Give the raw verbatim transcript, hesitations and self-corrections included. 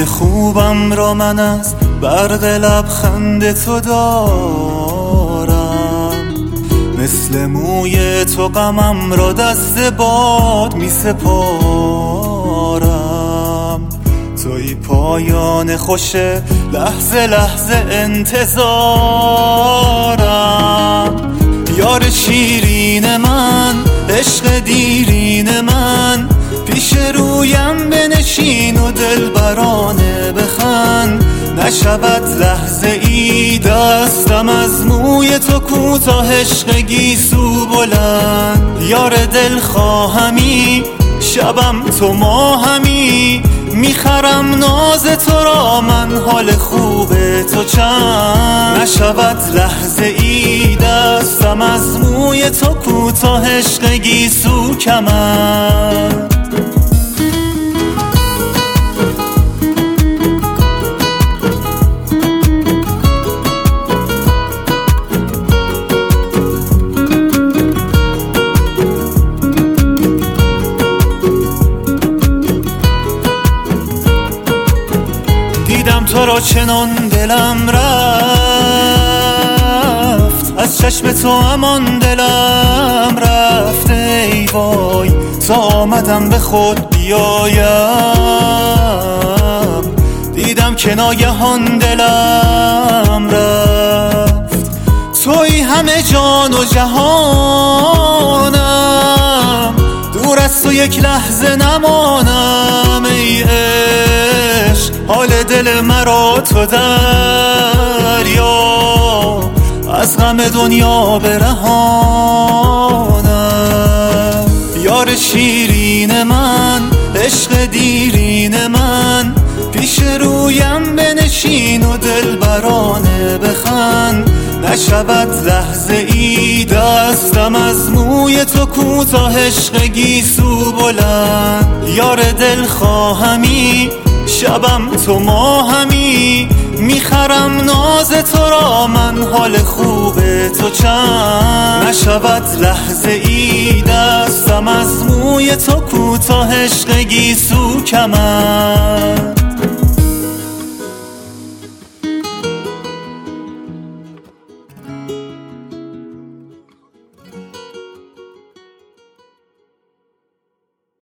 حال خوبم را من از برق لبخند تو دارم، مثل موی تو غمم را دست باد می سپارم. توی پایان خوش لحظه لحظه انتظارم. یار شیرین من، عشق دیرین من، پیش رویم بنشین و دل برانه بخند. نشود لحظه ای دستم از موی تو کوتاه، عشق گیسو بلند. یار دل خواهمی، شبم تو ماهمی، میخرم ناز تو را من، حال خوب تو چند. نشود لحظه ای دستم از موی تو کوتاه، عشق گیسو کمند. دیدم تو را چنان دلم رفت، از چشم تو امان دلم رفت. ای وای تا آمدم به خود بیایم، دیدم که ناگهان دلم رفت. توی همه جان و جهانم، دور از تو یک لحظه نمانم. ای عشق حال دل مرا تو دریا، از غم دنیا برهانم. یار شیرین من، عشق دیرین من، پیش رویم بنشین و دل برانه بخند. نشود لحظه ای دستم از موی تو کوتاه، عشق گیسو بلند. یار دل خواهمی، شبم تو ماهمی، میخرم ناز تو را من، حال خوب تو چند. نشود لحظه ای دستم از موی تو کوتاه، عشق گیسو کمند.